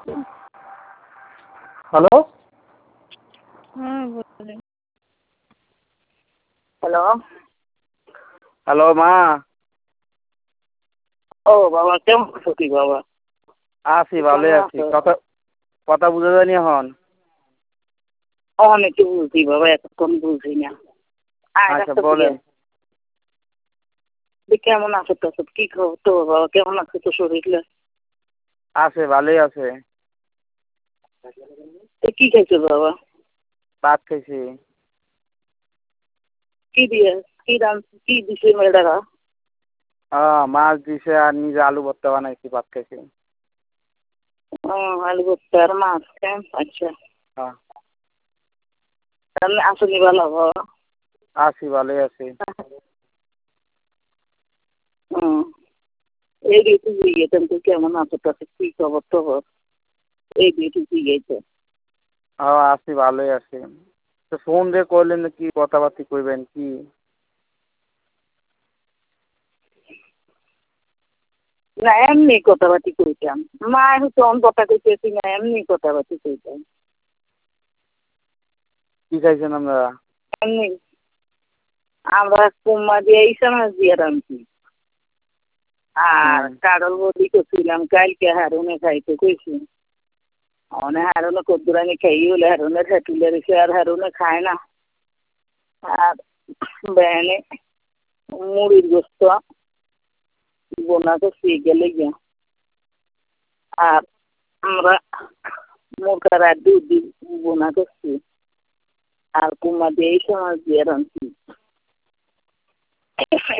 Hello. হ্যাঁ বলেন। Hello. Hello মা। ও বাবা, কেমন আছো কি বাবা? আছি, ভালোই আছি। কথা কথা বুঝা যায়নি এখন। অনেকে বুঝি বাবা, এতক্ষণ বুঝি না। আচ্ছা বলেন। কেমন আছো তো? কি খবর তো বাবা? কেমন আছে তো শরীরটা? আছে, ভালোই আছে। কি খাইছো বাবা? ভাত খাইছি। কি দিয়ে কি রান কি দিছে মেয়েটারা? মাছ দিছে আর নিজে আলু ভর্তা বানাইছি, ভাত খাইছি। আলু ভর্তা আর মাছ। আচ্ছা, হ্যাঁ। তাহলে আসনি ভালো বাবা? আছি, ভালোই আছি। এই ঋতু গিয়েছেন তো, কেমন আছো তাতে কি খবর টবর? এই ঋতু গিয়েছে। আছি, ভালোই আছি। তো ফোন দিয়ে করলেন কি কথাবার্তি কইবেন কি? না এমনি কথাবার্তি কইতাম। মা হচ্ছে অন কথা কইতেছি না, এমনি কথাবার্তি কইতাম। কি খাইছেন আপনারা? এমনি আমরা কুমা দিয়ে ইসা মাছ দিয়ে রাঁধছি। আর কারল বদি করছিলাম কালকে, হারুনে খাইতে কইছি। অনেক হারুনে কদ্দুরানি খাই হলে হারুনের হেঁটুলে রেখে, আর হারুনে খায় না। আর বেনে মুড়ির গোস্ত বোনা করছি গেলে গিয়া। আর আমরা মুরগার আর দুধ বোনা করছি। আর কুমা দিয়ে ইসা মাছ দিয়ে রাঁধছি।